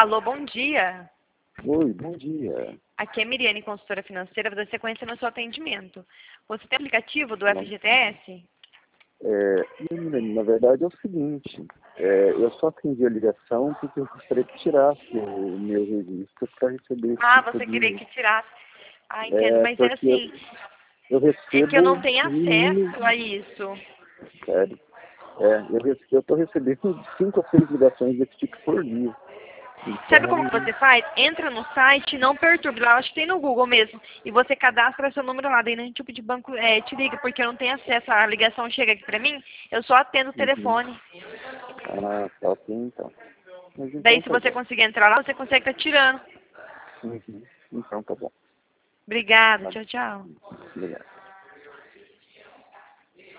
Alô, bom dia. Oi, bom dia. Aqui é Miriane, consultora financeira, vou dar sequência no seu atendimento. Você tem aplicativo do FGTS? Na verdade é o seguinte, eu só atendi a ligação porque eu gostaria que tirasse o meu registro para receber esse tipo Você de... queria que tirasse. Entendo, mas é porque assim, eu é que eu não recebo tenho acesso a isso. sério, eu estou recebendo 5 ou 6 ligações desse tipo por dia. Sabe Então, como que você faz? Entra no site, não perturbe lá, acho que tem no Google mesmo. E você cadastra seu número lá, daí nenhum tipo de banco te liga, porque eu não tenho acesso, a ligação chega aqui pra mim, eu só atendo o telefone. tá ok então. Mas então Daí se tá você bom. conseguir entrar lá, você consegue estar tirando. Uhum. Então tá bom. Obrigada, Tá, tchau, tchau. obrigado.